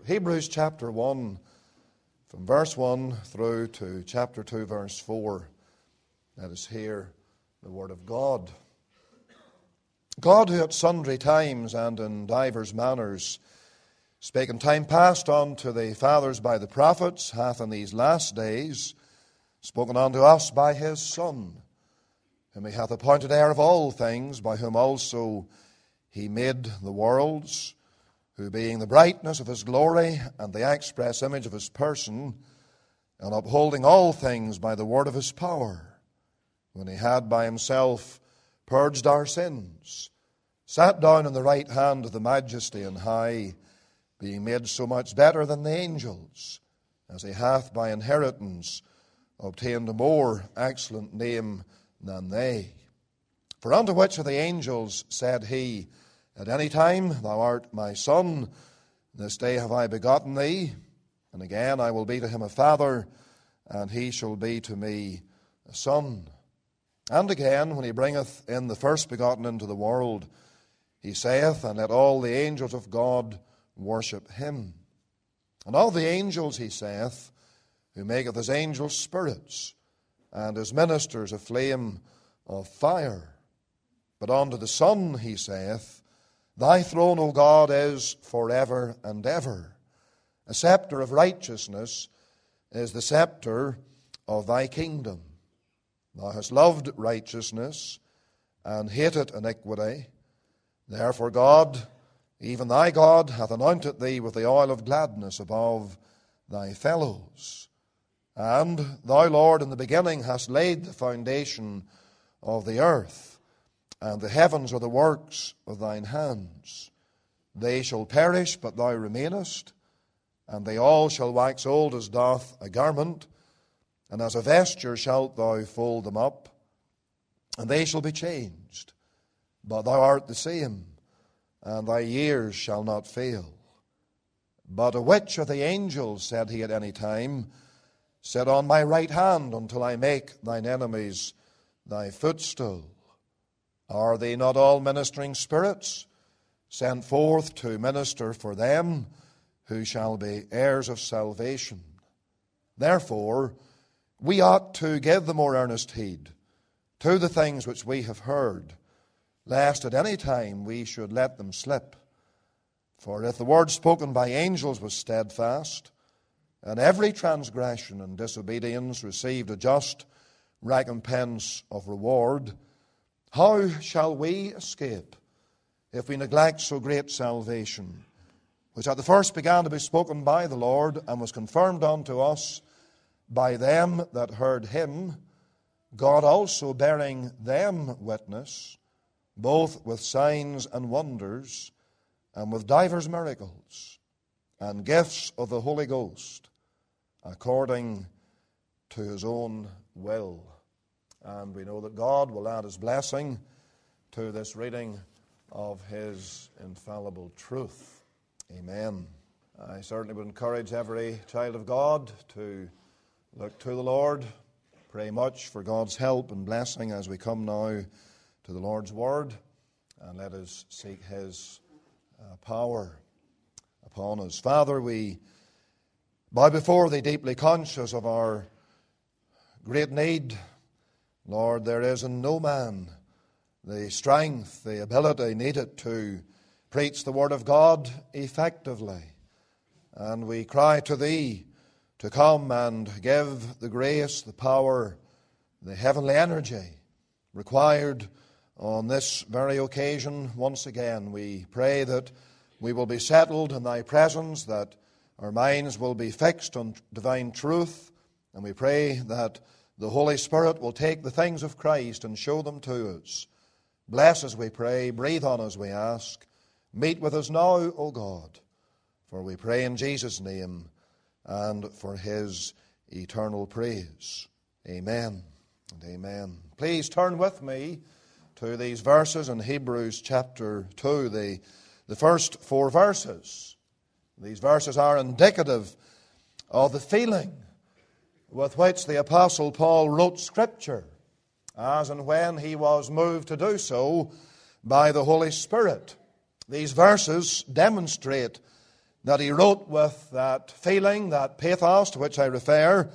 Hebrews chapter 1, from verse 1 through to chapter 2, verse 4. Let us hear the word of God. God, who at sundry times and in divers manners spake in time past unto the fathers by the prophets, hath in these last days spoken unto us by his Son, whom he hath appointed heir of all things, by whom also he made the worlds, who being the brightness of his glory and the express image of his person, and upholding all things by the word of his power, when he had by himself purged our sins, sat down on the right hand of the majesty on high, being made so much better than the angels, as he hath by inheritance obtained a more excellent name than they. For unto which of the angels said he, At any time, Thou art my Son, this day have I begotten thee, and again I will be to him a father, and he shall be to me a son. And again, when he bringeth in the first begotten into the world, he saith, And let all the angels of God worship him. And all the angels, he saith, who maketh his angels spirits, and his ministers a flame of fire. But unto the Son, he saith, Thy throne, O God, is forever and ever. A scepter of righteousness is the scepter of thy kingdom. Thou hast loved righteousness and hated iniquity. Therefore God, even thy God, hath anointed thee with the oil of gladness above thy fellows. And thou, Lord, in the beginning hast laid the foundation of the earth, and the heavens are the works of thine hands. They shall perish, but thou remainest, and they all shall wax old as doth a garment, and as a vesture shalt thou fold them up, and they shall be changed. But thou art the same, and thy years shall not fail. But a which of the angels, said he at any time, Sit on my right hand until I make thine enemies thy footstool? Are they not all ministering spirits, sent forth to minister for them who shall be heirs of salvation? Therefore, we ought to give the more earnest heed to the things which we have heard, lest at any time we should let them slip. For if the word spoken by angels was steadfast, and every transgression and disobedience received a just recompense of reward, how shall we escape if we neglect so great salvation, which at the first began to be spoken by the Lord, and was confirmed unto us by them that heard him, God also bearing them witness, both with signs and wonders, and with divers miracles, and gifts of the Holy Ghost, according to his own will. And we know that God will add his blessing to this reading of his infallible truth. Amen. I certainly would encourage every child of God to look to the Lord, pray much for God's help and blessing as we come now to the Lord's Word, and let us seek his power upon us. Father, we bow before thee, deeply conscious of our great need. Lord, there is in no man the strength, the ability needed to preach the Word of God effectively. And we cry to thee to come and give the grace, the power, the heavenly energy required on this very occasion. Once again, we pray that we will be settled in thy presence, that our minds will be fixed on divine truth, and we pray that the Holy Spirit will take the things of Christ and show them to us. Bless us, we pray. Breathe on us, we ask. Meet with us now, O God, for we pray in Jesus' name and for his eternal praise. Amen and amen. Please turn with me to these verses in Hebrews chapter 2, the first 4 verses. These verses are indicative of the feeling with which the Apostle Paul wrote Scripture, as and when he was moved to do so by the Holy Spirit. These verses demonstrate that he wrote with that feeling, that pathos to which I refer,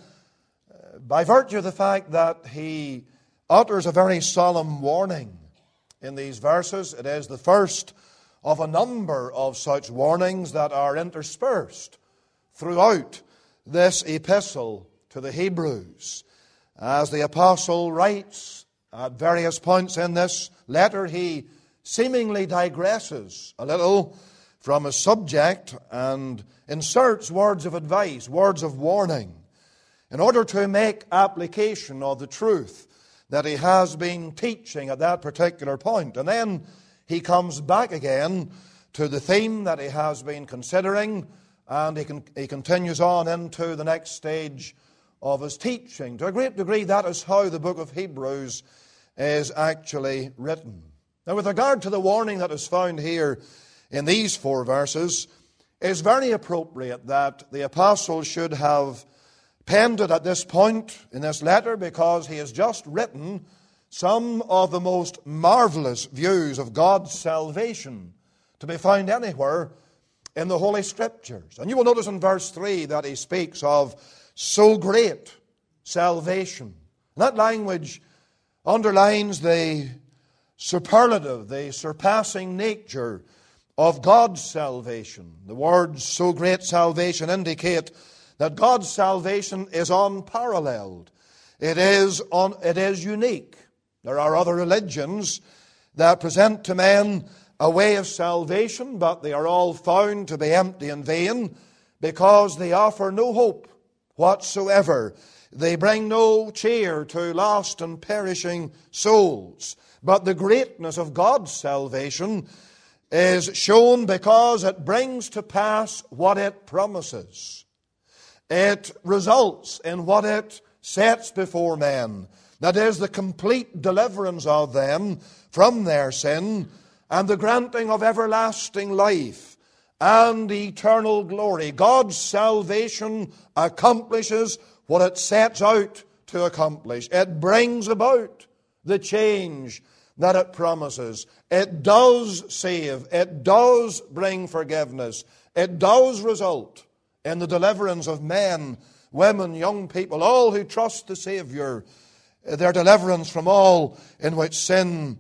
by virtue of the fact that he utters a very solemn warning in these verses. It is the first of a number of such warnings that are interspersed throughout this epistle to the Hebrews. As the apostle writes at various points in this letter, he seemingly digresses a little from his subject and inserts words of advice, words of warning, in order to make application of the truth that he has been teaching at that particular point. And then he comes back again to the theme that he has been considering, and he continues on into the next stage of his teaching. To a great degree, that is how the book of Hebrews is actually written. Now, with regard to the warning that is found here in these 4 verses, it is very appropriate that the apostle should have penned it at this point in this letter, because he has just written some of the most marvelous views of God's salvation to be found anywhere in the Holy Scriptures. And you will notice in verse 3 that he speaks of so great salvation. That language underlines the superlative, the surpassing nature of God's salvation. The words so great salvation indicate that God's salvation is unparalleled. It is unique. There are other religions that present to men a way of salvation, but they are all found to be empty and vain, because they offer no hope whatsoever. They bring no cheer to lost and perishing souls. But the greatness of God's salvation is shown because it brings to pass what it promises. It results in what it sets before men. That is, the complete deliverance of them from their sin and the granting of everlasting life and eternal glory. God's salvation accomplishes what it sets out to accomplish. It brings about the change that it promises. It does save. It does bring forgiveness. It does result in the deliverance of men, women, young people, all who trust the Savior, their deliverance from all into which sin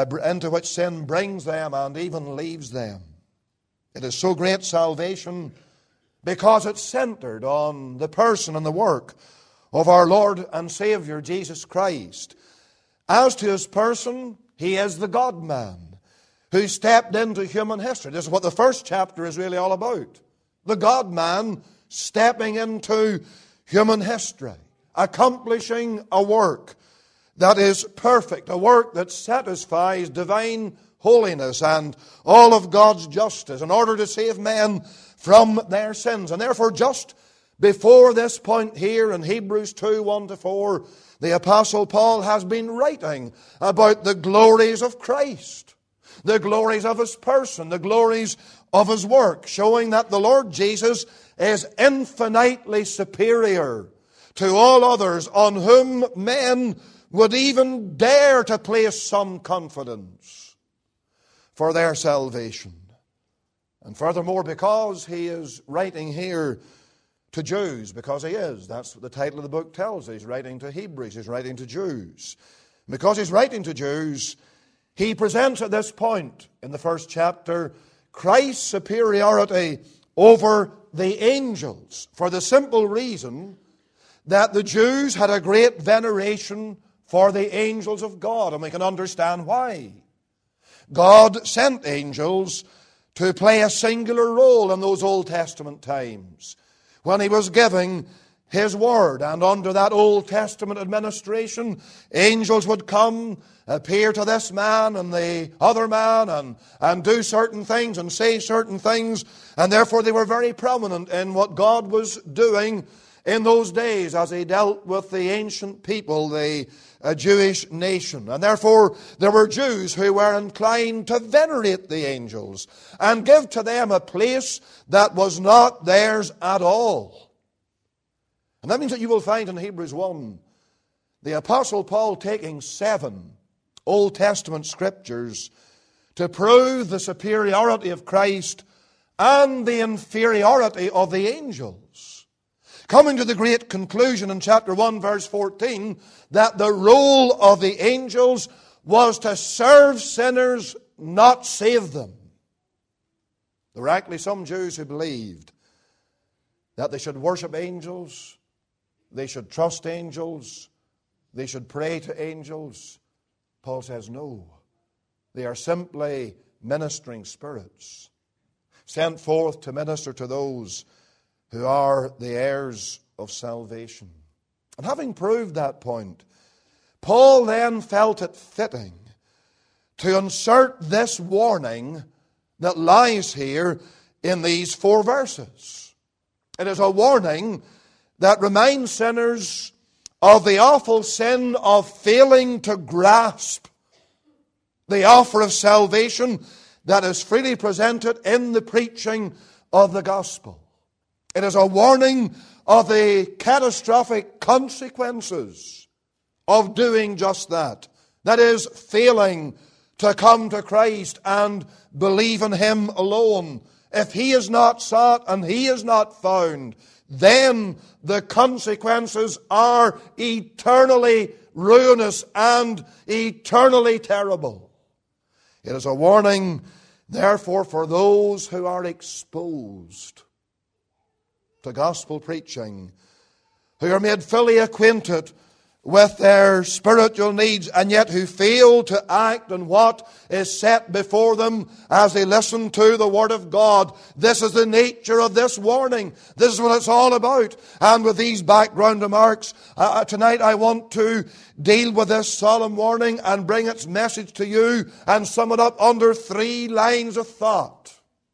brings them and even leaves them. It is so great salvation because it's centered on the person and the work of our Lord and Savior Jesus Christ. As to his person, he is the God-man who stepped into human history. This is what the first chapter is really all about. The God-man stepping into human history, accomplishing a work that is perfect, a work that satisfies divine holiness and all of God's justice in order to save men from their sins. And therefore, just before this point here in Hebrews 2, 1-4, the Apostle Paul has been writing about the glories of Christ, the glories of his person, the glories of his work, showing that the Lord Jesus is infinitely superior to all others on whom men would even dare to place some confidence for their salvation. And furthermore, because he is writing here to Jews, because he is, that's what the title of the book tells us. He's writing to Hebrews, he's writing to Jews. And because he's writing to Jews, he presents at this point in the first chapter Christ's superiority over the angels, for the simple reason that the Jews had a great veneration for the angels of God, and we can understand why. God sent angels to play a singular role in those Old Testament times when he was giving his word. And under that Old Testament administration, angels would come, appear to this man and the other man, and do certain things and say certain things. And therefore they were very prominent in what God was doing in those days as he dealt with the ancient people, the Jewish nation. And therefore there were Jews who were inclined to venerate the angels and give to them a place that was not theirs at all. And that means that you will find in Hebrews 1 the Apostle Paul taking 7 Old Testament scriptures to prove the superiority of Christ and the inferiority of the angels, coming to the great conclusion in chapter 1, verse 14, that the role of the angels was to serve sinners, not save them. There were actually some Jews who believed that they should worship angels, they should trust angels, they should pray to angels. Paul says no. They are simply ministering spirits, sent forth to minister to those who are the heirs of salvation. And having proved that point, Paul then felt it fitting to insert this warning that lies here in these 4 verses. It is a warning that reminds sinners of the awful sin of failing to grasp the offer of salvation that is freely presented in the preaching of the gospel. It is a warning of the catastrophic consequences of doing just that. That is, failing to come to Christ and believe in Him alone. If He is not sought and He is not found, then the consequences are eternally ruinous and eternally terrible. It is a warning, therefore, for those who are exposed to gospel preaching, who are made fully acquainted with their spiritual needs, and yet who fail to act on what is set before them as they listen to the Word of God. This is the nature of this warning. This is what it's all about. And with these background remarks, tonight I want to deal with this solemn warning and bring its message to you and sum it up under 3 lines of thought.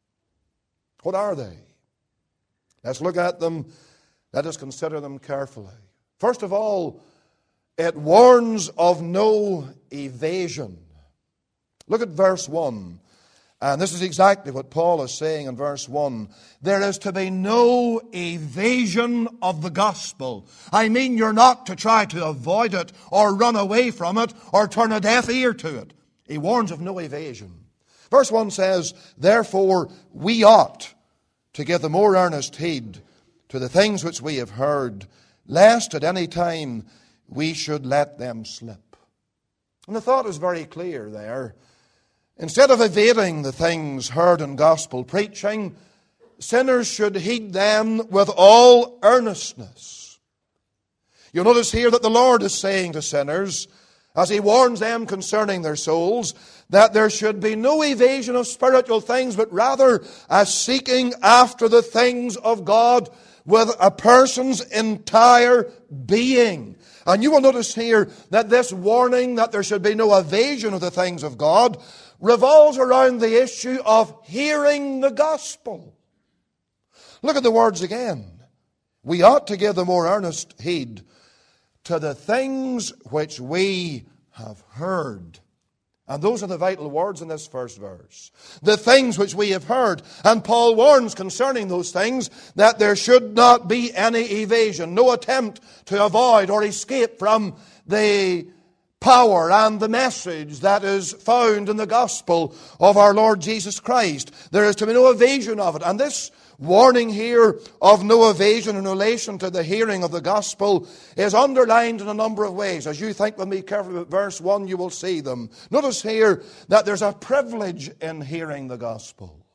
What are they? Let's look at them. Let us consider them carefully. First of all, it warns of no evasion. Look at verse 1. And this is exactly what Paul is saying in verse 1. There is to be no evasion of the gospel. I mean, you're not to try to avoid it or run away from it or turn a deaf ear to it. He warns of no evasion. Verse 1 says, therefore we ought to give the more earnest heed to the things which we have heard, lest at any time we should let them slip. And the thought is very clear there. Instead of evading the things heard in gospel preaching, sinners should heed them with all earnestness. You'll notice here that the Lord is saying to sinners, as He warns them concerning their souls, that there should be no evasion of spiritual things, but rather a seeking after the things of God with a person's entire being. And you will notice here that this warning that there should be no evasion of the things of God revolves around the issue of hearing the gospel. Look at the words again. We ought to give the more earnest heed to the things which we have heard. And those are the vital words in this first verse. The things which we have heard. And Paul warns concerning those things that there should not be any evasion, no attempt to avoid or escape from the power and the message that is found in the gospel of our Lord Jesus Christ. There is to be no evasion of it. And this warning here of no evasion in relation to the hearing of the gospel is underlined in a number of ways. As you think with me carefully about verse 1, you will see them. Notice here that there's a privilege in hearing the gospel.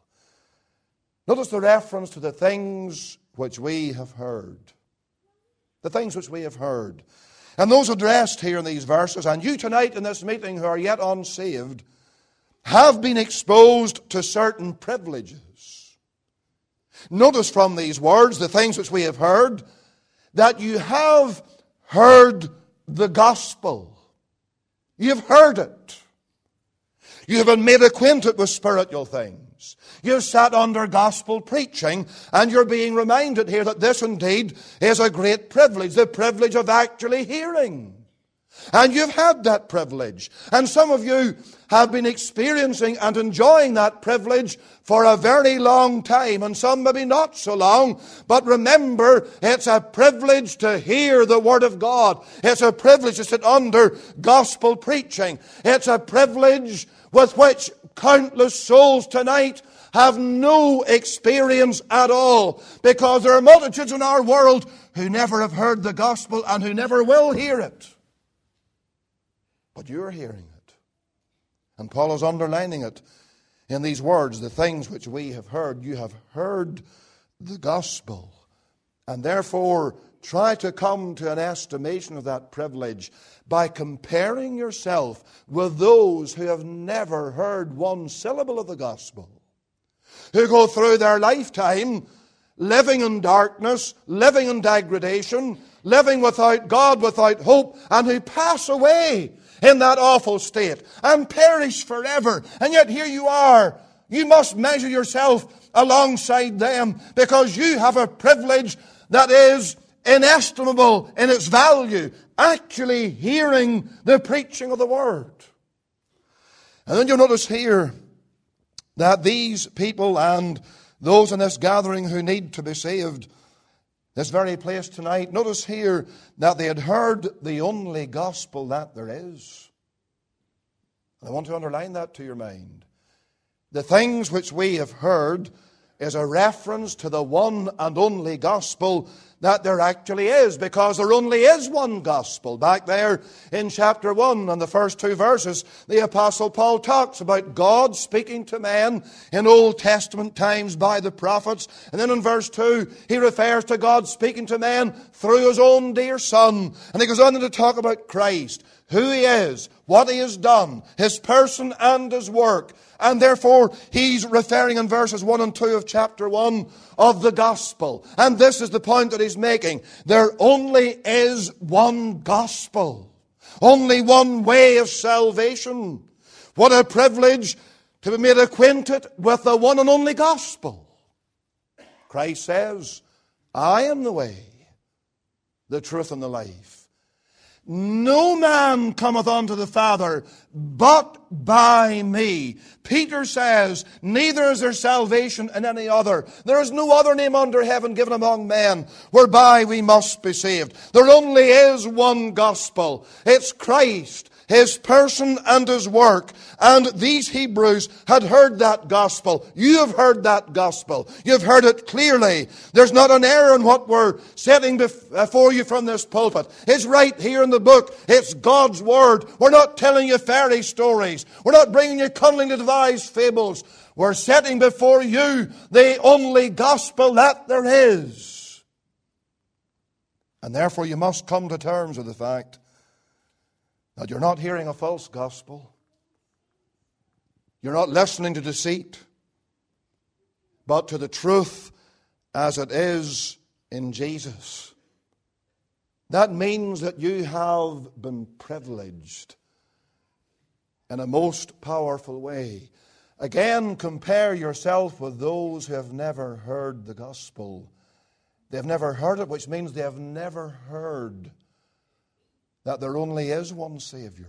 Notice the reference to the things which we have heard. The things which we have heard. And those addressed here in these verses, and you tonight in this meeting who are yet unsaved, have been exposed to certain privileges. Notice from these words, the things which we have heard, that you have heard the gospel. You've heard it. You have been made acquainted with spiritual things. You've sat under gospel preaching, and you're being reminded here that this indeed is a great privilege, the privilege of actually hearing. And you've had that privilege. And some of you have been experiencing and enjoying that privilege for a very long time, and some maybe not so long. But remember, it's a privilege to hear the Word of God. It's a privilege to sit under gospel preaching. It's a privilege with which countless souls tonight have no experience at all, because there are multitudes in our world who never have heard the gospel and who never will hear it. But you're hearing it. And Paul is underlining it in these words, the things which we have heard. You have heard the gospel. And therefore, try to come to an estimation of that privilege by comparing yourself with those who have never heard one syllable of the gospel, who go through their lifetime living in darkness, living in degradation, living without God, without hope, and who pass away in that awful state and perish forever. And yet here you are. You must measure yourself alongside them, because you have a privilege that is inestimable in its value, actually hearing the preaching of the Word. And then you'll notice here that these people and those in this gathering who need to be saved, this very place tonight, notice here that they had heard the only gospel that there is. And I want to underline that to your mind. The things which we have heard is a reference to the one and only gospel that there actually is, because there only is one gospel. Back there in chapter 1 and the first 2 verses, the Apostle Paul talks about God speaking to men in Old Testament times by the prophets. And then in verse 2, he refers to God speaking to men through his own dear Son. And he goes on to talk about Christ, who he is, what he has done, his person and his work. And therefore, he's referring in verses 1 and 2 of chapter 1 of the gospel. And this is the point that he's making. There only is one gospel. Only one way of salvation. What a privilege to be made acquainted with the one and only gospel. Christ says, I am the way, the truth, and the life. No man cometh unto the Father but by me. Peter says, neither is there salvation in any other. There is no other name under heaven given among men whereby we must be saved. There only is one gospel. It's Christ, his person and his work. And these Hebrews had heard that gospel. You have heard that gospel. You've heard it clearly. There's not an error in what we're setting before you from this pulpit. It's right here in the book. It's God's Word. We're not telling you fairy stories. We're not bringing you cunningly devised fables. We're setting before you the only gospel that there is. And therefore you must come to terms with the fact that you're not hearing a false gospel. You're not listening to deceit, but to the truth as it is in Jesus. That means that you have been privileged in a most powerful way. Again, compare yourself with those who have never heard the gospel. They've never heard it, which means they have never heard that there only is one Savior.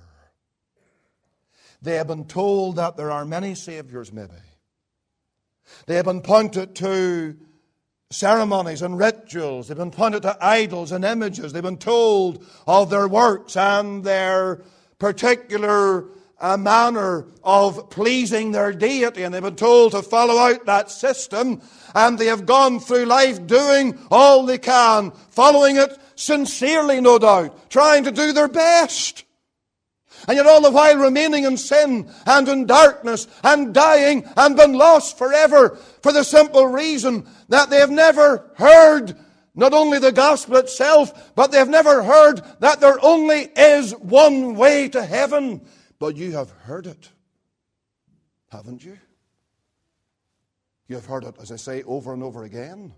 They have been told that there are many Saviors, maybe. They have been pointed to ceremonies and rituals. They've been pointed to idols and images. They've been told of their works and their particular manner of pleasing their deity. And they've been told to follow out that system. And they have gone through life doing all they can, following it sincerely, no doubt, trying to do their best. And yet all the while remaining in sin and in darkness and dying and been lost forever, for the simple reason that they have never heard not only the gospel itself, but they have never heard that there only is one way to heaven. But you have heard it, haven't you? You have heard it, as I say, over and over again.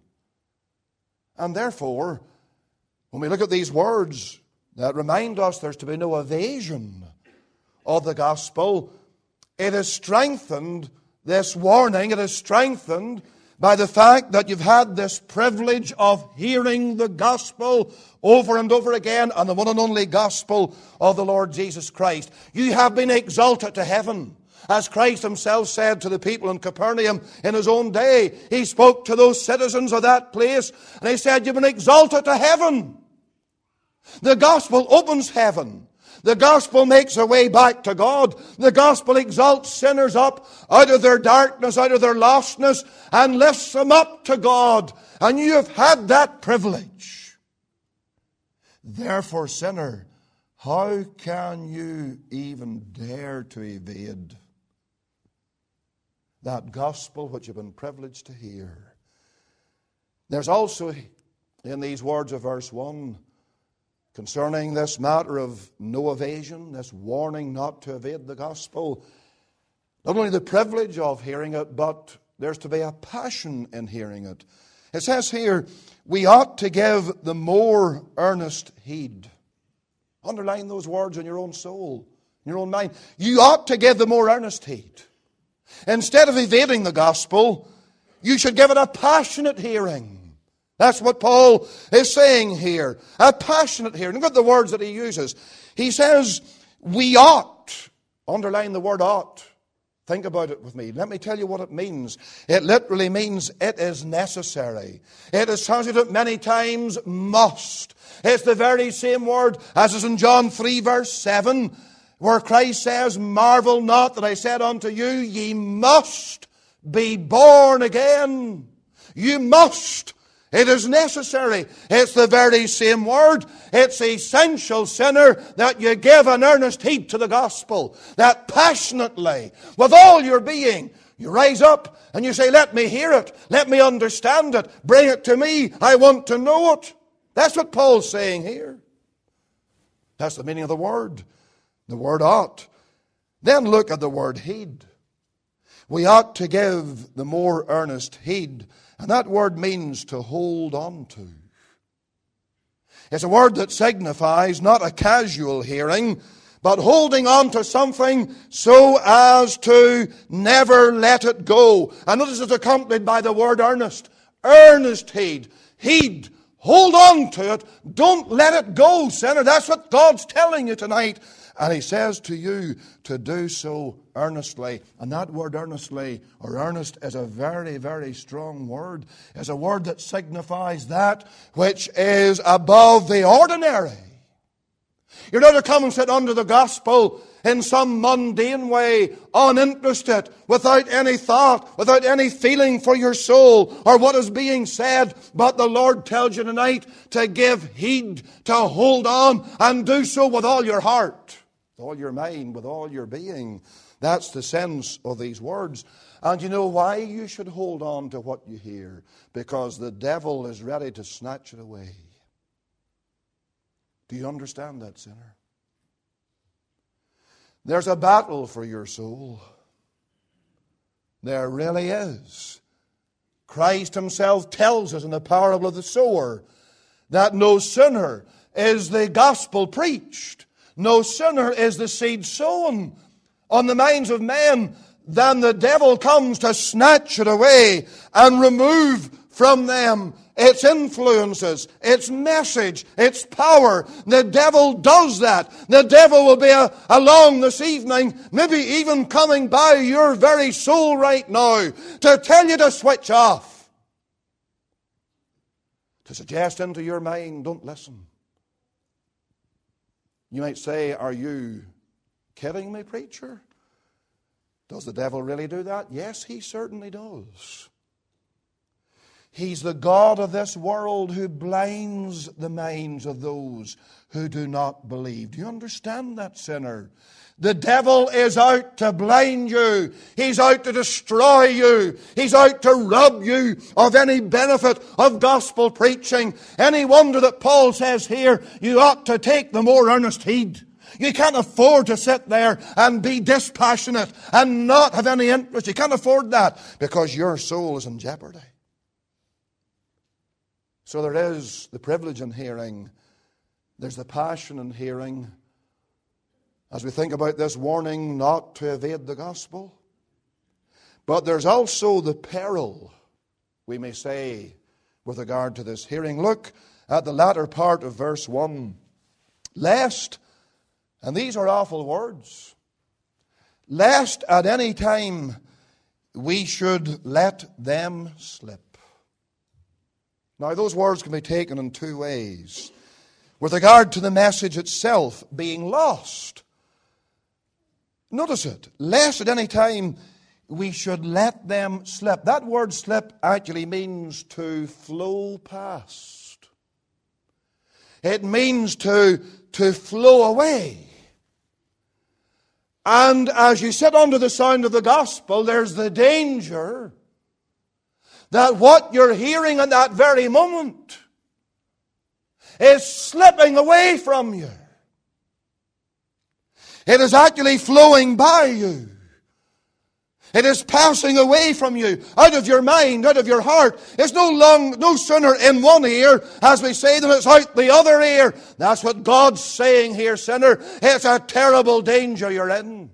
And therefore, when we look at these words that remind us there's to be no evasion of the gospel, it is strengthened, this warning, it is strengthened by the fact that you've had this privilege of hearing the gospel over and over again, and the one and only gospel of the Lord Jesus Christ. You have been exalted to heaven. As Christ himself said to the people in Capernaum in his own day, he spoke to those citizens of that place, and he said, you've been exalted to heaven. The gospel opens heaven. The gospel makes a way back to God. The gospel exalts sinners up out of their darkness, out of their lostness, and lifts them up to God. And you have had that privilege. Therefore, sinner, how can you even dare to evade that gospel which you've been privileged to hear? There's also in these words of verse 1, concerning this matter of no evasion, this warning not to evade the gospel, not only the privilege of hearing it, but there's to be a passion in hearing it. It says here, we ought to give the more earnest heed. Underline those words in your own soul, in your own mind. You ought to give the more earnest heed. Instead of evading the gospel, you should give it a passionate hearing. That's what Paul is saying here. A passionate hearing. Look at the words that he uses. He says, we ought. Underline the word ought. Think about it with me. Let me tell you what it means. It literally means it is necessary. It is translated many times must. It's the very same word as is in John 3 verse 7, where Christ says, marvel not that I said unto you, ye must be born again. You must. It is necessary. It's the very same word. It's essential, sinner, that you give an earnest heed to the gospel. That passionately, with all your being, you rise up and you say, let me hear it. Let me understand it. Bring it to me. I want to know it. That's what Paul's saying here. That's the meaning of the word ought. Then look at the word heed. We ought to give the more earnest heed. And that word means to hold on to. It's a word that signifies not a casual hearing, but holding on to something so as to never let it go. And notice it's accompanied by the word earnest. Earnest heed. Heed. Hold on to it. Don't let it go, sinner. That's what God's telling you tonight. And he says to you to do so earnestly. And that word earnestly, or earnest, is a very, very strong word. It's a word that signifies that which is above the ordinary. You're not to come and sit under the gospel in some mundane way, uninterested, without any thought, without any feeling for your soul or what is being said. But the Lord tells you tonight to give heed, to hold on, and do so with all your heart, with all your mind, with all your being. That's the sense of these words. And you know why you should hold on to what you hear? Because the devil is ready to snatch it away. Do you understand that, sinner? There's a battle for your soul. There really is. Christ himself tells us in the parable of the sower that no sooner is the gospel preached, no sooner is the seed sown on the minds of men than the devil comes to snatch it away and remove from them its influences, its message, its power. The devil does that. The devil will be along this evening, maybe even coming by your very soul right now to tell you to switch off, to suggest into your mind, don't listen. You might say, are you kidding me, preacher? Does the devil really do that? Yes, he certainly does. He's the God of this world who blinds the minds of those who do not believe. Do you understand that, sinner? The devil is out to blind you. He's out to destroy you. He's out to rob you of any benefit of gospel preaching. Any wonder that Paul says here, you ought to take the more earnest heed. You can't afford to sit there and be dispassionate and not have any interest. You can't afford that because your soul is in jeopardy. So there is the privilege in hearing. There's the passion in hearing. As we think about this warning not to evade the gospel. But there's also the peril, we may say, with regard to this hearing. Look at the latter part of verse 1. Lest, and these are awful words, lest at any time we should let them slip. Now, those words can be taken in two ways. with regard to the message itself being lost. Notice it. Lest at any time we should let them slip. That word slip actually means to flow past. It means to flow away. And as you sit under the sound of the gospel, there's the danger that what you're hearing at that very moment is slipping away from you. It is actually flowing by you. It is passing away from you, out of your mind, out of your heart. It's no sooner in one ear, as we say, than it's out the other ear. That's what God's saying here, sinner. It's a terrible danger you're in.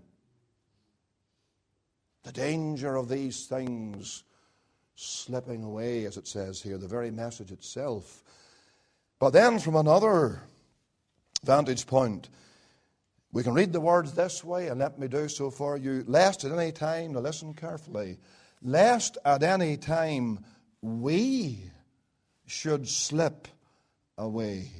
The danger of these things slipping away, as it says here, the very message itself. But then from another vantage point, we can read the words this way, and let me do so for you. Lest at any time, now listen carefully, lest at any time we should slip away.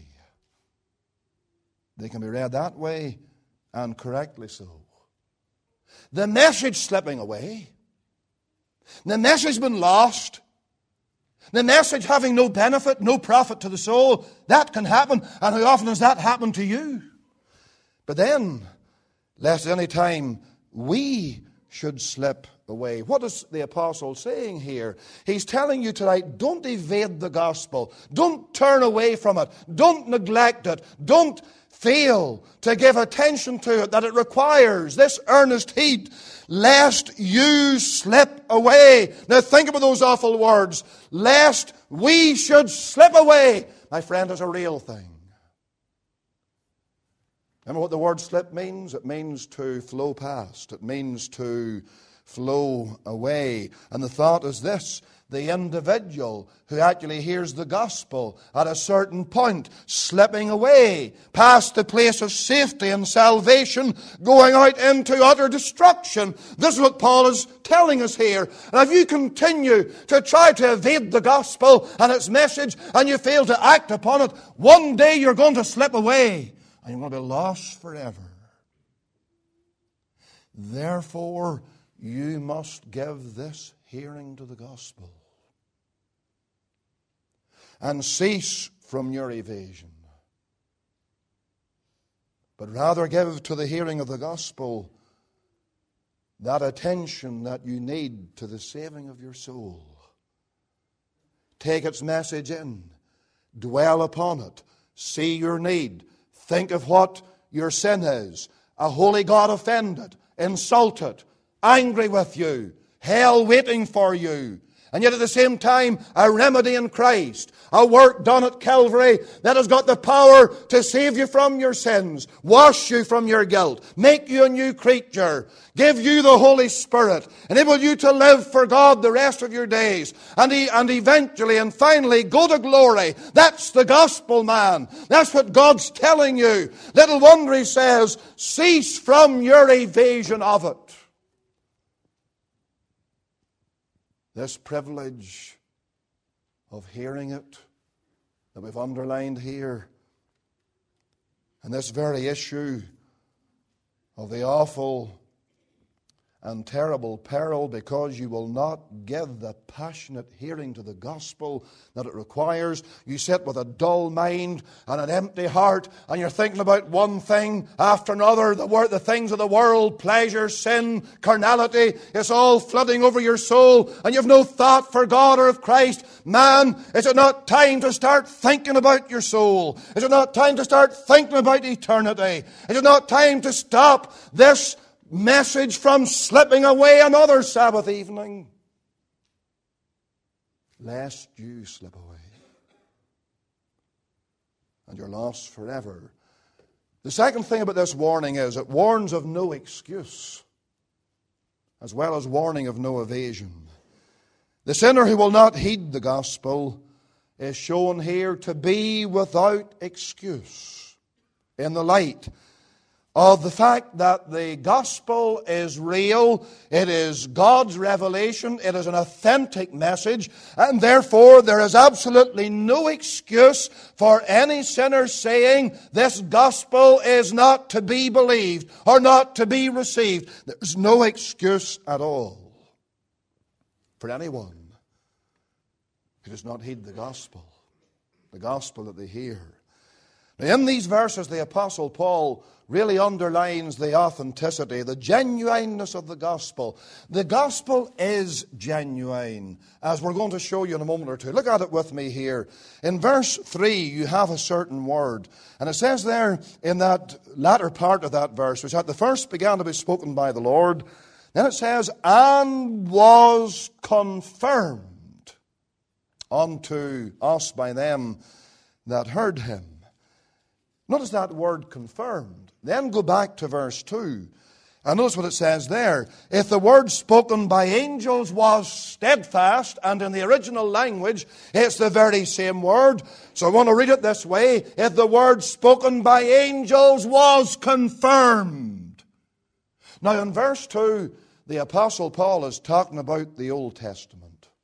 They can be read that way, and correctly so. The message slipping away, the message been lost, the message having no benefit, no profit to the soul, that can happen. And how often has that happened to you? But then, lest at any time we should slip away. What is the apostle saying here? He's telling you tonight, don't evade the gospel. Don't turn away from it. Don't neglect it. Don't fail to give attention to it, that it requires this earnest heed, lest you slip away. Now think about those awful words. Lest we should slip away. My friend, is a real thing. Remember what the word slip means? It means to flow past. It means to flow away. And the thought is this: the individual who actually hears the gospel at a certain point, slipping away past the place of safety and salvation, going out into utter destruction. This is what Paul is telling us here. And if you continue to try to evade the gospel and its message, and you fail to act upon it, one day you're going to slip away. And you're going to be lost forever. Therefore, you must give this hearing to the gospel. And cease from your evasion. But rather give to the hearing of the gospel that attention that you need to the saving of your soul. Take its message in. Dwell upon it. See your need. Think of what your sin is. A holy God offended, insulted, angry with you, hell waiting for you. And yet at the same time, a remedy in Christ, a work done at Calvary that has got the power to save you from your sins, wash you from your guilt, make you a new creature, give you the Holy Spirit, enable you to live for God the rest of your days, and eventually and finally go to glory. That's the gospel, man. That's what God's telling you. Little wonder he says, cease from your evasion of it. This privilege of hearing it that we've underlined here, and this very issue of the awful and terrible peril, because you will not give the passionate hearing to the gospel that it requires. You sit with a dull mind and an empty heart, and you're thinking about one thing after another, the things of the world, pleasure, sin, carnality. It's all flooding over your soul, and you have no thought for God or of Christ. Man, is it not time to start thinking about your soul? Is it not time to start thinking about eternity? Is it not time to stop this message from slipping away another Sabbath evening, lest you slip away and you're lost forever? The second thing about this warning is it warns of no excuse, as well as warning of no evasion. The sinner who will not heed the gospel is shown here to be without excuse in the light of the fact that the gospel is real, it is God's revelation, it is an authentic message, and therefore there is absolutely no excuse for any sinner saying this gospel is not to be believed or not to be received. There's no excuse at all for anyone who does not heed the gospel that they hear. Now, in these verses, the Apostle Paul really underlines the authenticity, the genuineness of the gospel. The gospel is genuine, as we're going to show you in a moment or two. Look at it with me here. In verse 3, you have a certain word. And it says there in that latter part of that verse, which at the first began to be spoken by the Lord, then it says, and was confirmed unto us by them that heard him. Notice that word confirmed. Then go back to verse 2. And notice what it says there. If the word spoken by angels was steadfast, and in the original language, it's the very same word. So I want to read it this way. If the word spoken by angels was confirmed. Now in verse 2, the Apostle Paul is talking about the Old Testament.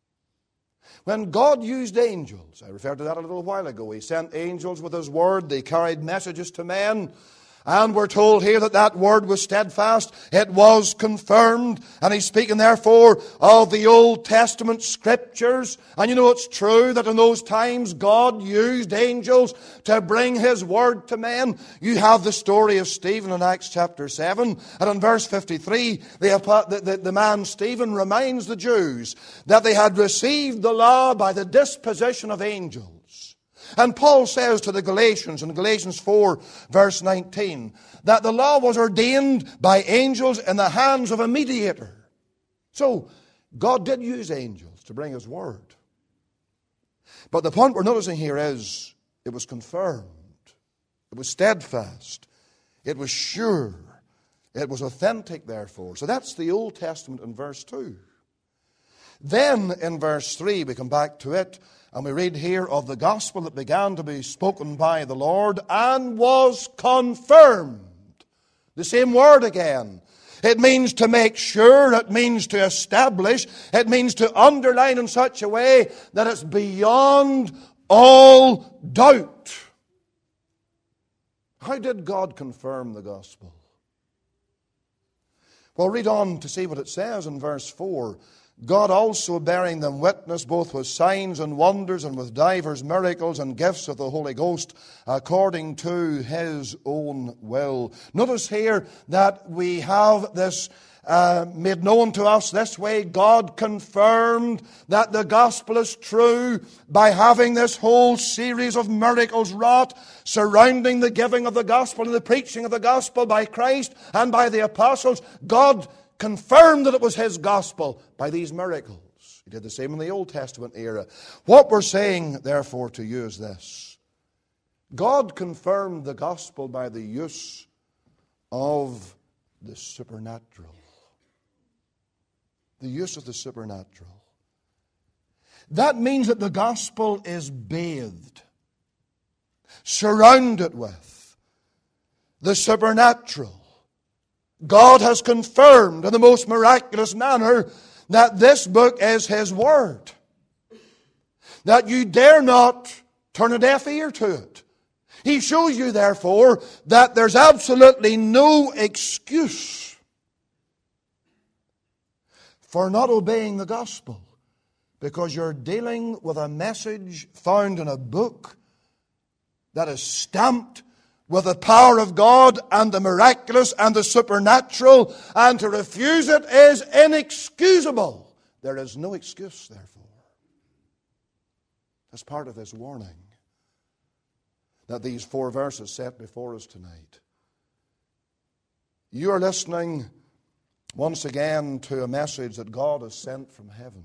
When God used angels, I referred to that a little while ago, He sent angels with His word. They carried messages to men. And we're told here that that word was steadfast. It was confirmed. And he's speaking therefore of the Old Testament scriptures. And you know it's true that in those times God used angels to bring His word to men. You have the story of Stephen in Acts chapter 7. And in verse 53, the man Stephen reminds the Jews that they had received the law by the disposition of angels. And Paul says to the Galatians in Galatians 4 verse 19 that the law was ordained by angels in the hands of a mediator. So God did use angels to bring His word. But the point we're noticing here is it was confirmed. It was steadfast. It was sure. It was authentic therefore. So that's the Old Testament in verse 2. Then in verse 3 we come back to it. And we read here of the gospel that began to be spoken by the Lord and was confirmed. The same word again. It means to make sure. It means to establish. It means to underline in such a way that it's beyond all doubt. How did God confirm the gospel? Well, read on to see what it says in verse 4. God also bearing them witness both with signs and wonders and with divers miracles and gifts of the Holy Ghost according to His own will. Notice here that we have this made known to us this way. God confirmed that the gospel is true by having this whole series of miracles wrought surrounding the giving of the gospel and the preaching of the gospel by Christ and by the apostles. God confirmed that it was His gospel by these miracles. He did the same in the Old Testament era. What we're saying, therefore, to you is this. God confirmed the gospel by the use of the supernatural. The use of the supernatural. That means that the gospel is bathed, surrounded with the supernatural. God has confirmed in the most miraculous manner that this book is His word. That you dare not turn a deaf ear to it. He shows you, therefore, that there's absolutely no excuse for not obeying the gospel, because you're dealing with a message found in a book that is stamped with the power of God and the miraculous and the supernatural, and to refuse it is inexcusable. There is no excuse, therefore. As part of this warning that these 4 verses set before us tonight. You are listening once again to a message that God has sent from heaven.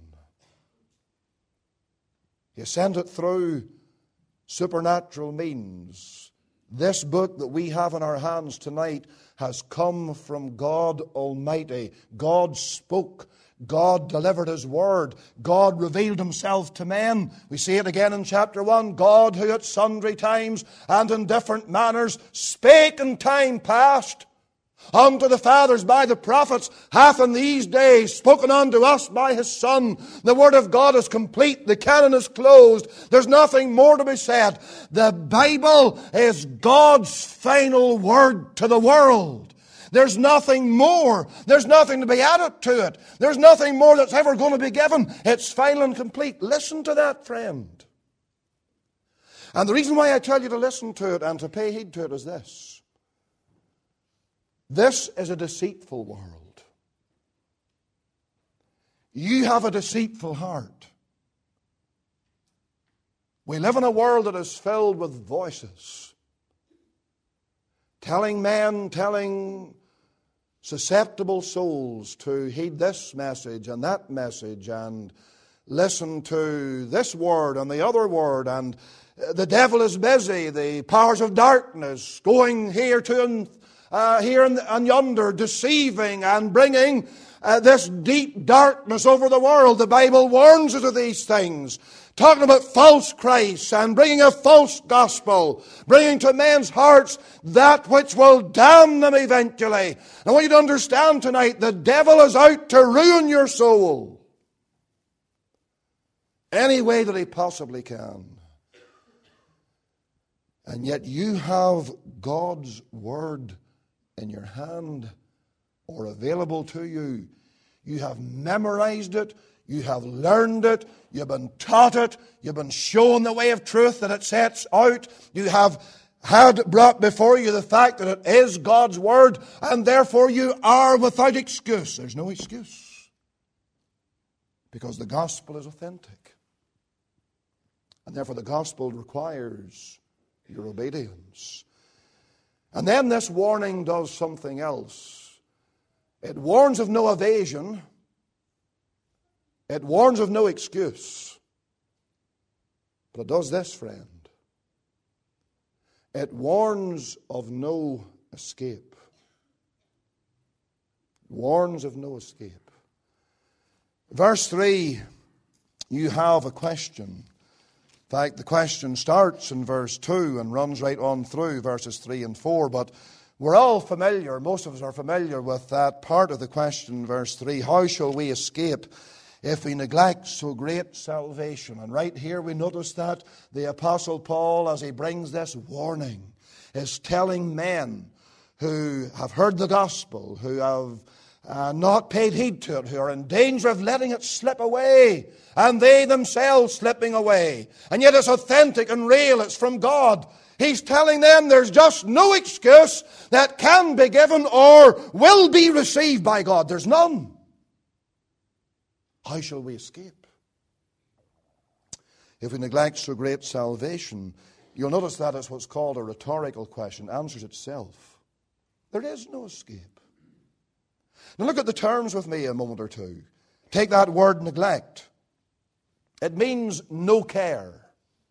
He sent it through supernatural means. This book that we have in our hands tonight has come from God Almighty. God spoke. God delivered His word. God revealed Himself to men. We see it again in chapter 1. God, who at sundry times and in different manners spake in time past Unto the fathers by the prophets hath in these days spoken unto us by His Son. The Word of God is complete. The canon is closed. There's nothing more to be said. The Bible is God's final word to the world. There's nothing more. There's nothing to be added to it. There's nothing more that's ever going to be given. It's final and complete. Listen to that, friend. And the reason why I tell you to listen to it and to pay heed to it is this. This is a deceitful world. You have a deceitful heart. We live in a world that is filled with voices, telling susceptible souls to heed this message and that message and listen to this word and the other word, and the devil is busy, the powers of darkness going here and yonder, deceiving and bringing this deep darkness over the world. The Bible warns us of these things, talking about false Christs and bringing a false gospel, bringing to men's hearts that which will damn them eventually. I want you to understand tonight, the devil is out to ruin your soul any way that he possibly can. And yet you have God's Word in your hand or available to you. You have memorized it. You have learned it. You've been taught it. You've been shown the way of truth that it sets out. You have had brought before you the fact that it is God's Word, and therefore you are without excuse. There's no excuse, because the gospel is authentic. And therefore the gospel requires your obedience. And then this warning does something else. It warns of no evasion. It warns of no excuse. But it does this, friend. It warns of no escape. It warns of no escape. Verse 3, you have a question. In fact, the question starts in verse 2 and runs right on through verses 3 and 4. But we're all familiar, most of us are familiar with that part of the question, verse 3. How shall we escape if we neglect so great salvation? And right here we notice that the Apostle Paul, as he brings this warning, is telling men who have heard the gospel, who have not paid heed to it, who are in danger of letting it slip away, and they themselves slipping away. And yet it's authentic and real, it's from God. He's telling them there's just no excuse that can be given or will be received by God. There's none. How shall we escape if we neglect so great salvation? You'll notice that is what's called a rhetorical question. It answers itself. There is no escape. Now look at the terms with me a moment or two. Take that word neglect. It means no care.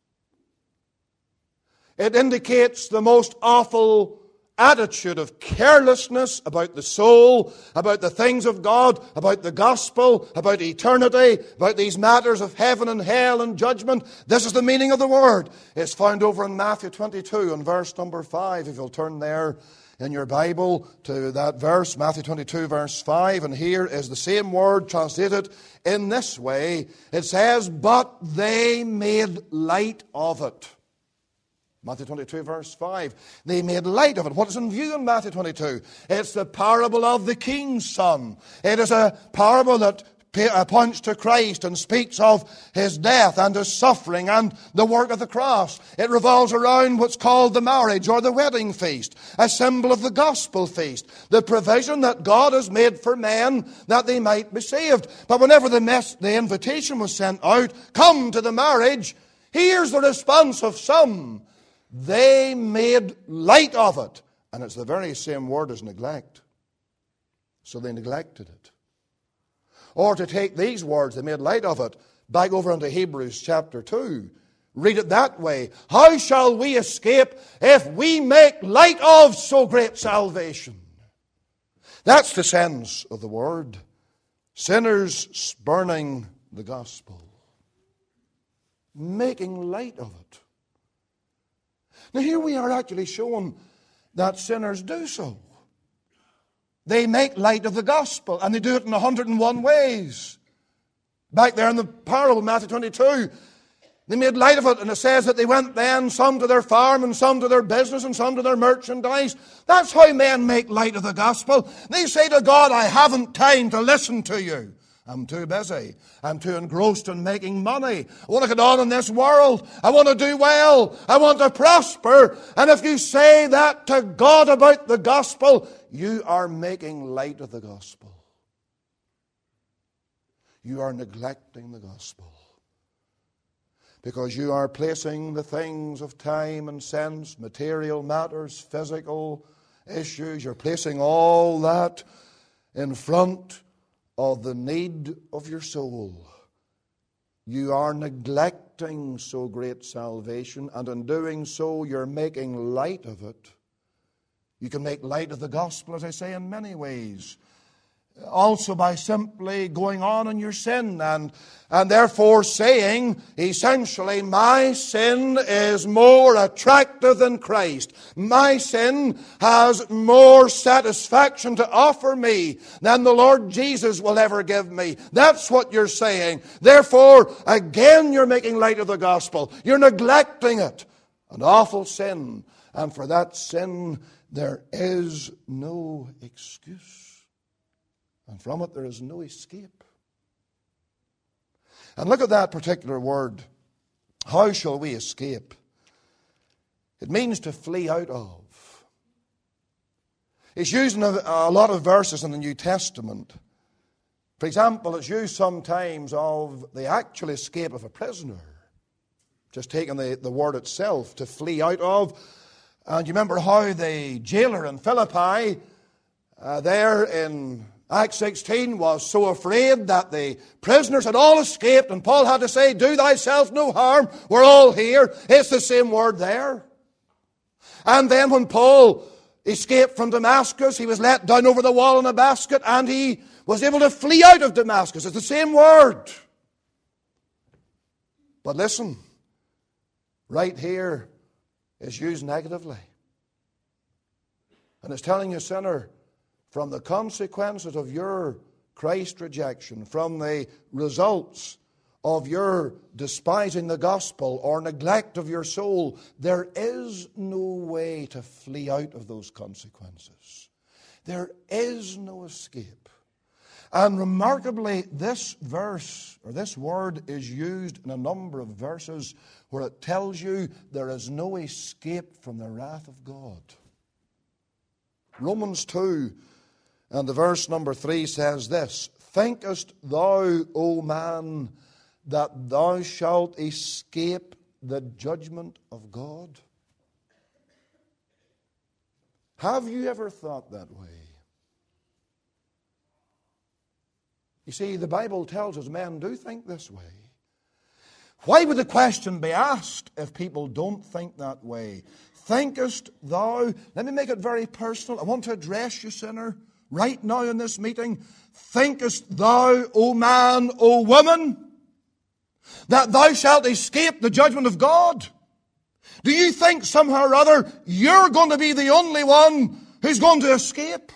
It indicates the most awful attitude of carelessness about the soul, about the things of God, about the gospel, about eternity, about these matters of heaven and hell and judgment. This is the meaning of the word. It's found over in Matthew 22 and verse number 5. If you'll turn there in your Bible to that verse, Matthew 22 verse 5, and here is the same word translated in this way. It says, but they made light of it. Matthew 22 verse 5. They made light of it. What is in view in Matthew 22? It's the parable of the king's son. It is a parable that points to Christ and speaks of His death and His suffering and the work of the cross. It revolves around what's called the marriage or the wedding feast, a symbol of the gospel feast, the provision that God has made for men that they might be saved. But whenever the invitation was sent out, come to the marriage, here's the response of some. They made light of it. And it's the very same word as neglect. So they neglected it. Or to take these words, they made light of it, back over into Hebrews chapter 2. Read it that way. How shall we escape if we make light of so great salvation? That's the sense of the word. Sinners spurning the gospel. Making light of it. Now here we are actually shown that sinners do so. they make light of the gospel, and they do it in 101 ways. Back there in the parable, Matthew 22, they made light of it, and it says that they went then, some to their farm, and some to their business, and some to their merchandise. That's how men make light of the gospel. They say to God, I haven't time to listen to you. I'm too busy. I'm too engrossed in making money. I want to get on in this world. I want to do well. I want to prosper. And if you say that to God about the gospel, you are making light of the gospel. You are neglecting the gospel. Because you are placing the things of time and sense, material matters, physical issues, you're placing all that in front of the need of your soul. You are neglecting so great salvation, and in doing so, you're making light of it. You can make light of the gospel, as I say, in many ways. Also by simply going on in your sin and therefore saying, essentially, my sin is more attractive than Christ. My sin has more satisfaction to offer me than the Lord Jesus will ever give me. That's what you're saying. Therefore, again, you're making light of the gospel. You're neglecting it. An awful sin. And for that sin, there is no excuse. And from it there is no escape. And look at that particular word. How shall we escape? It means to flee out of. It's used in a lot of verses in the New Testament. For example, it's used sometimes of the actual escape of a prisoner. Just taking the word itself, to flee out of. And you remember how the jailer in Philippi, there in Acts 16, was so afraid that the prisoners had all escaped, and Paul had to say, do thyself no harm, we're all here. It's the same word there. And then when Paul escaped from Damascus, he was let down over the wall in a basket, and he was able to flee out of Damascus. It's the same word. But listen, right here is used negatively. And it's telling you, sinner, from the consequences of your Christ rejection, from the results of your despising the gospel or neglect of your soul, there is no way to flee out of those consequences. There is no escape. And remarkably, this verse, or this word, is used in a number of verses where it tells you there is no escape from the wrath of God. Romans 2 and the verse number 3 says this, thinkest thou, O man, that thou shalt escape the judgment of God? Have you ever thought that way? You see, the Bible tells us men do think this way. Why would the question be asked if people don't think that way? Thinkest thou, let me make it very personal. I want to address you, sinner, right now in this meeting. Thinkest thou, O man, O woman, that thou shalt escape the judgment of God? Do you think somehow or other you're going to be the only one who's going to escape?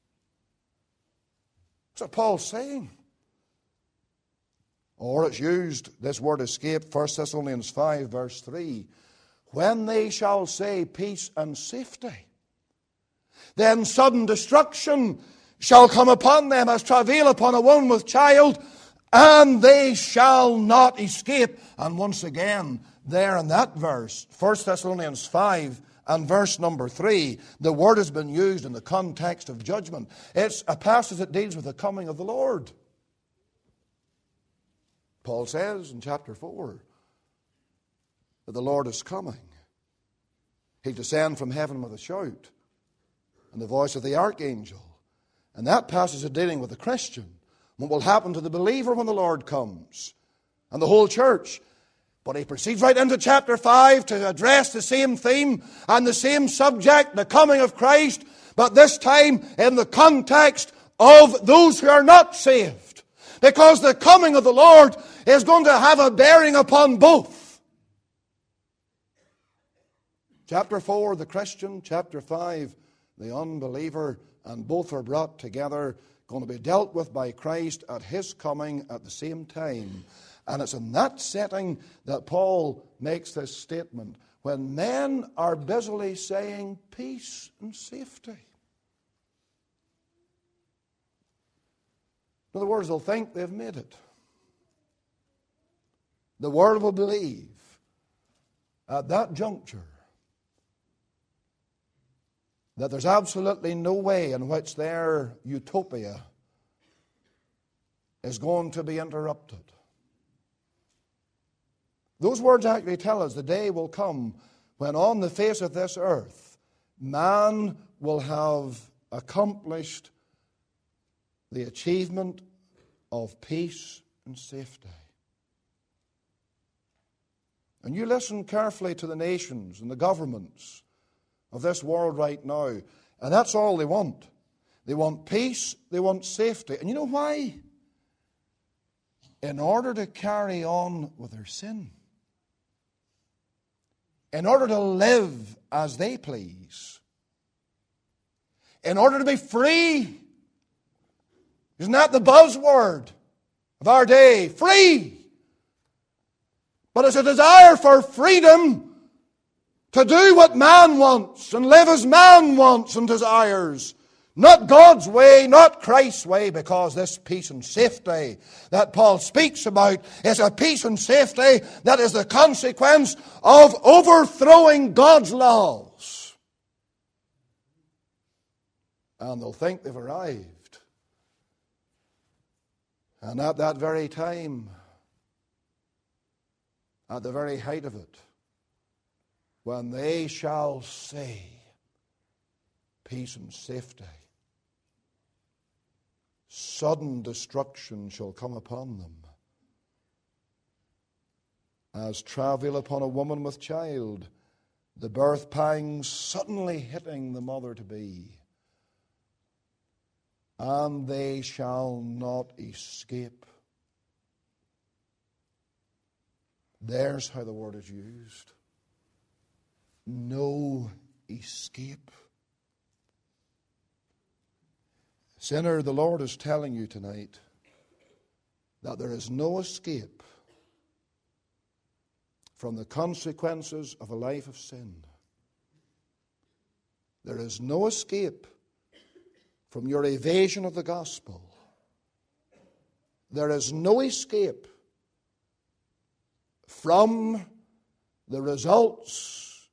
That's what Paul's saying. Or it's used, this word escape, 1 Thessalonians 5 verse 3. When they shall say peace and safety, then sudden destruction shall come upon them as travail upon a woman with child, and they shall not escape. And once again, there in that verse, 1 Thessalonians 5 and verse number 3, the word has been used in the context of judgment. It's a passage that deals with the coming of the Lord. Paul says in chapter 4 that the Lord is coming. He'll descend from heaven with a shout and the voice of the archangel. And that passage is dealing with the Christian. What will happen to the believer when the Lord comes and the whole church. But he proceeds right into chapter 5 to address the same theme and the same subject, the coming of Christ, but this time in the context of those who are not saved. Because the coming of the Lord is going to have a bearing upon both. Chapter 4, the Christian. Chapter 5, the unbeliever, and both are brought together, going to be dealt with by Christ at his coming at the same time. And it's in that setting that Paul makes this statement. When men are busily saying peace and safety. In other words, they'll think they've made it. The world will believe at that juncture that there's absolutely no way in which their utopia is going to be interrupted. Those words actually tell us the day will come when on the face of this earth, man will have accomplished the achievement of peace and safety. And you listen carefully to the nations and the governments of this world right now, and that's all they want. They want peace, they want safety. And you know why? In order to carry on with their sin. In order to live as they please. In order to be free. Isn't that the buzzword of our day? Free. But it's a desire for freedom to do what man wants and live as man wants and desires. Not God's way, not Christ's way, because this peace and safety that Paul speaks about is a peace and safety that is the consequence of overthrowing God's laws. And they'll think they've arrived. And at that very time, at the very height of it, when they shall say peace and safety, sudden destruction shall come upon them, as travail upon a woman with child, the birth pangs suddenly hitting the mother-to-be, and they shall not escape. There's how the word is used. No escape. Sinner, the Lord is telling you tonight that there is no escape from the consequences of a life of sin. There is no escape from your evasion of the gospel. There is no escape from the results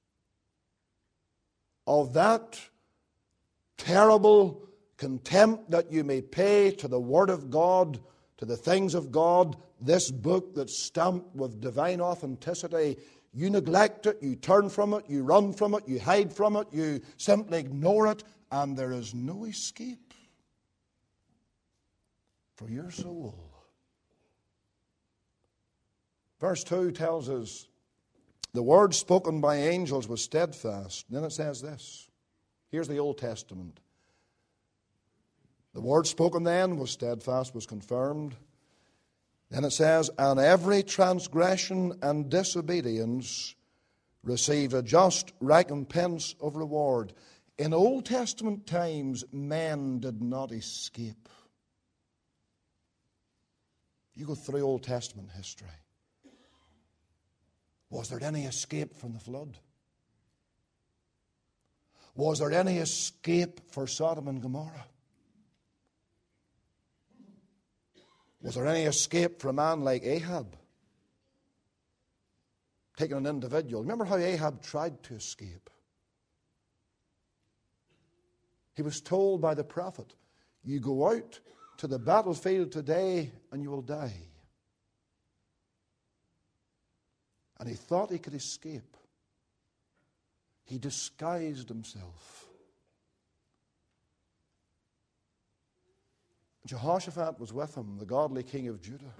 of that terrible contempt that you may pay to the Word of God, to the things of God, this book that's stamped with divine authenticity. You neglect it, you turn from it, you run from it, you hide from it, you simply ignore it, and there is no escape for your soul. Verse 2 tells us the word spoken by angels was steadfast. And then it says this. Here's the Old Testament. The word spoken then was steadfast, was confirmed. Then it says, and every transgression and disobedience received a just recompense of reward. In Old Testament times, men did not escape. You go through Old Testament history. Was there any escape from the flood? Was there any escape for Sodom and Gomorrah? Was there any escape for a man like Ahab? Taking an individual. Remember how Ahab tried to escape? He was told by the prophet, you go out to the battlefield today and you will die. And he thought he could escape. He disguised himself. Jehoshaphat was with him, the godly king of Judah.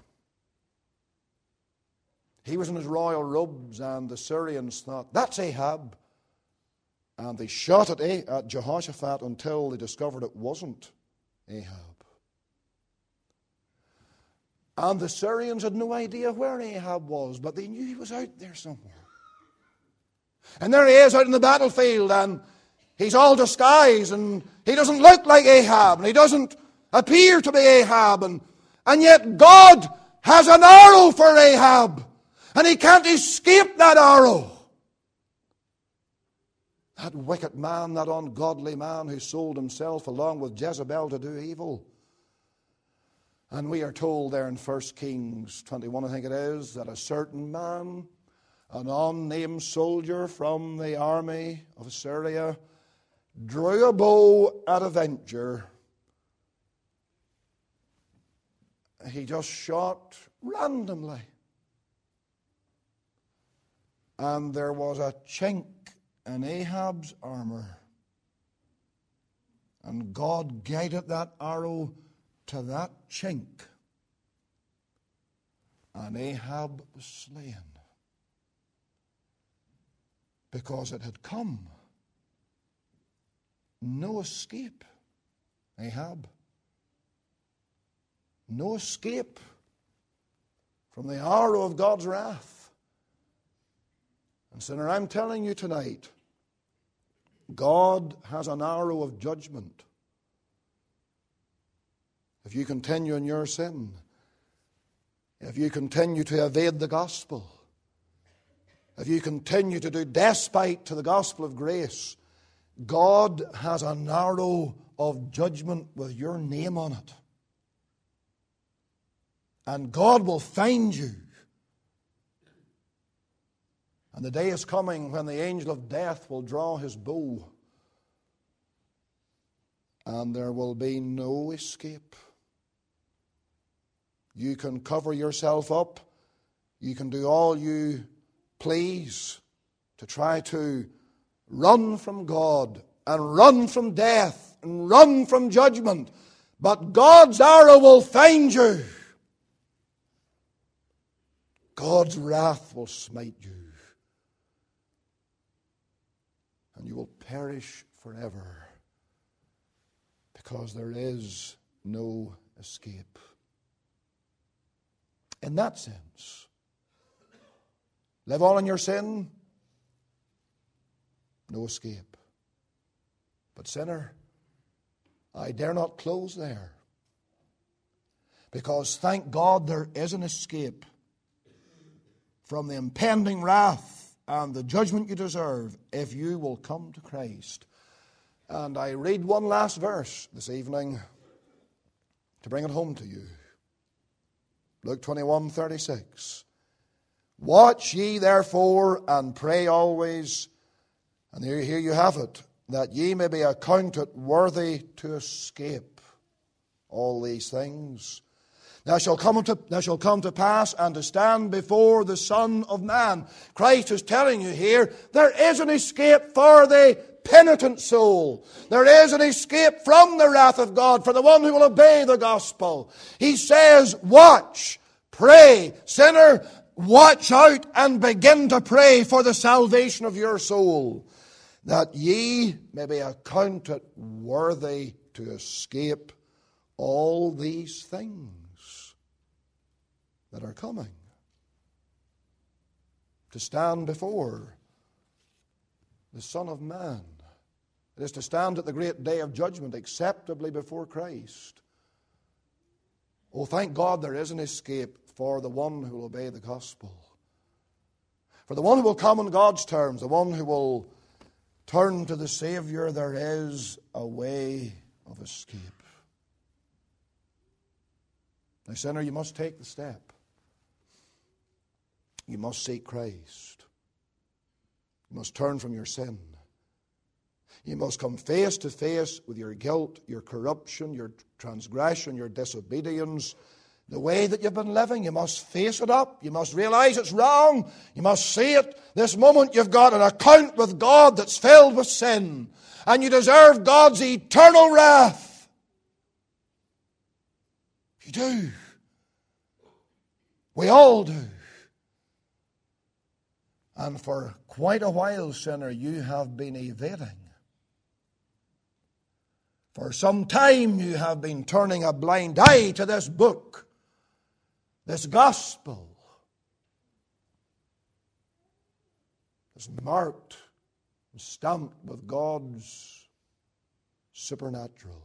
He was in his royal robes, and the Syrians thought, that's Ahab. And they shot at Jehoshaphat until they discovered it wasn't Ahab. And the Syrians had no idea where Ahab was, but they knew he was out there somewhere. And there he is out in the battlefield, and He's all disguised, and he doesn't look like Ahab, and he doesn't appear to be Ahab, and yet God has an arrow for Ahab, and he can't escape that arrow. That wicked man, that ungodly man who sold himself along with Jezebel to do evil. And we are told there in 1 Kings 21, I think it is, that a certain man, an unnamed soldier from the army of Assyria, drew a bow at a venture. He just shot randomly. And there was a chink in Ahab's armor. And God guided that arrow to that chink. And Ahab was slain. Because it had come. No escape, Ahab. No escape from the arrow of God's wrath. And sinner, I'm telling you tonight, God has an arrow of judgment. If you continue in your sin, if you continue to evade the gospel, if you continue to do despite to the gospel of grace, God has an arrow of judgment with your name on it. And God will find you. And the day is coming when the angel of death will draw his bow. And there will be no escape. You can cover yourself up. You can do all you please to try to run from God and run from death and run from judgment. But God's arrow will find you. God's wrath will smite you. And you will perish forever. Because there is no escape. In that sense, live on in your sin, no escape. But sinner, I dare not close there. Because thank God there is an escape from the impending wrath and the judgment you deserve if you will come to Christ. And I read one last verse this evening to bring it home to you. Luke 21:36. Watch ye therefore and pray always, and here you have it, that ye may be accounted worthy to escape all these things. That shall come to pass and to stand before the Son of Man. Christ is telling you here, there is an escape for the penitent soul. There is an escape from the wrath of God for the one who will obey the gospel. He says, watch, pray. Sinner, watch out and begin to pray for the salvation of your soul, that ye may be accounted worthy to escape all these things that are coming. To stand before the Son of Man. It is to stand at the great day of judgment acceptably before Christ. Oh, thank God there is an escape for the one who will obey the gospel. For the one who will come on God's terms, the one who will turn to the Savior, there is a way of escape. Now, sinner, you must take the step. You must seek Christ. You must turn from your sin. You must come face to face with your guilt, your corruption, your transgression, your disobedience. The way that you've been living, you must face it up. You must realize it's wrong. You must see it. This moment you've got an account with God that's filled with sin. And you deserve God's eternal wrath. You do. We all do. And for quite a while, sinner, you have been evading. For some time you have been turning a blind eye to this book, this gospel. It's marked stamped with God's supernatural.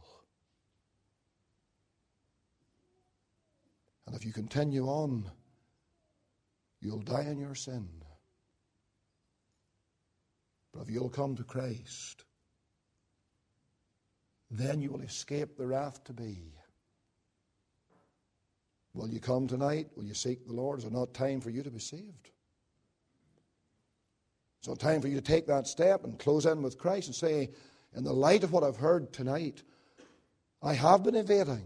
And if you continue on, you'll die in your sin. But if you'll come to Christ, then you will escape the wrath to be. Will you come tonight? Will you seek the Lord? Is it not time for you to be saved? It's not time for you to take that step and close in with Christ and say, in the light of what I've heard tonight, I have been evading.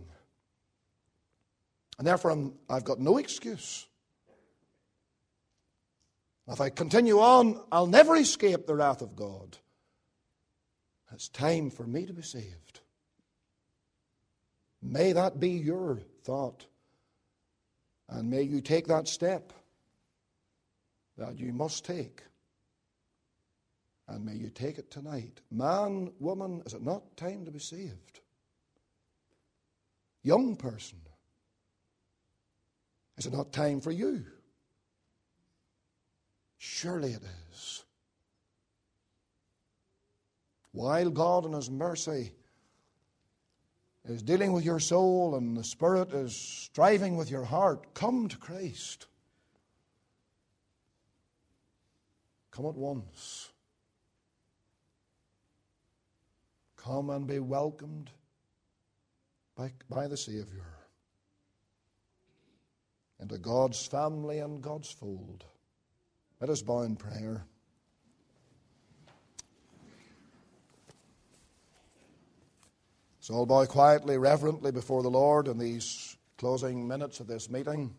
And therefore I've got no excuse. If I continue on, I'll never escape the wrath of God. It's time for me to be saved. May that be your thought. And may you take that step that you must take. And may you take it tonight. Man, woman, is it not time to be saved? Young person, is it not time for you? Surely it is. While God in His mercy is dealing with your soul and the Spirit is striving with your heart, come to Christ. Come at once. Come and be welcomed by the Savior into God's family and God's fold. Let us bow in prayer. So all bow quietly, reverently before the Lord in these closing minutes of this meeting.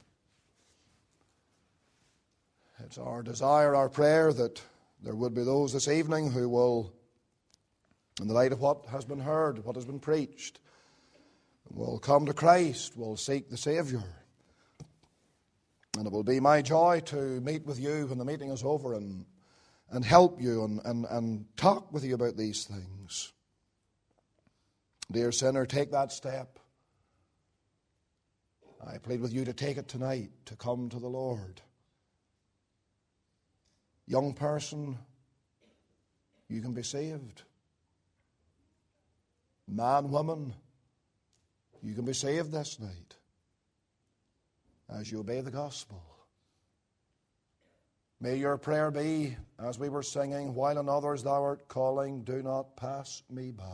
It's our desire, our prayer, that there would be those this evening who will, in the light of what has been heard, what has been preached, will come to Christ, will seek the Savior. And it will be my joy to meet with you when the meeting is over and help you and talk with you about these things. Dear sinner, take that step. I plead with you to take it tonight, to come to the Lord. Young person, you can be saved. Man, woman, you can be saved this night as you obey the gospel. May your prayer be, as we were singing, while on others thou art calling, do not pass me by.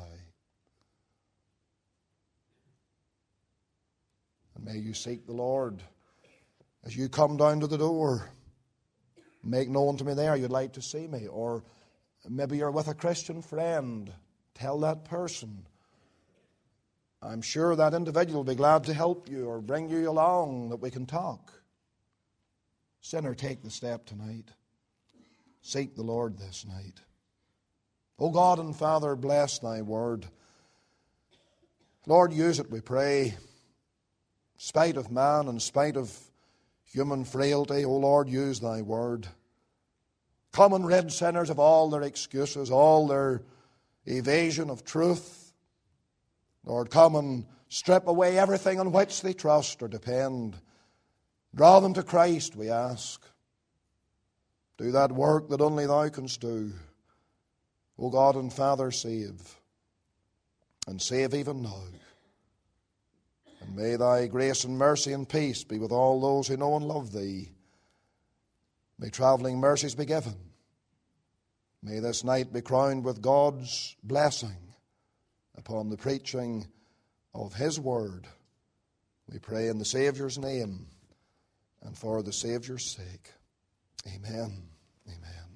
And may you seek the Lord as you come down to the door. Make known to me there you'd like to see me. Or maybe you're with a Christian friend. Tell that person. I'm sure that individual will be glad to help you or bring you along that we can talk. Sinner, take the step tonight. Seek the Lord this night. O God and Father, bless thy word. Lord, use it, we pray. In spite of man, in spite of human frailty, O Lord, use thy word. Come and rid sinners of all their excuses, all their evasion of truth. Lord, come and strip away everything on which they trust or depend. Draw them to Christ, we ask. Do that work that only thou canst do. O God and Father, save. And save even now. And may thy grace and mercy and peace be with all those who know and love thee. May travelling mercies be given. May this night be crowned with God's blessing upon the preaching of his word. We pray in the Saviour's name and for the Saviour's sake. Amen. Amen.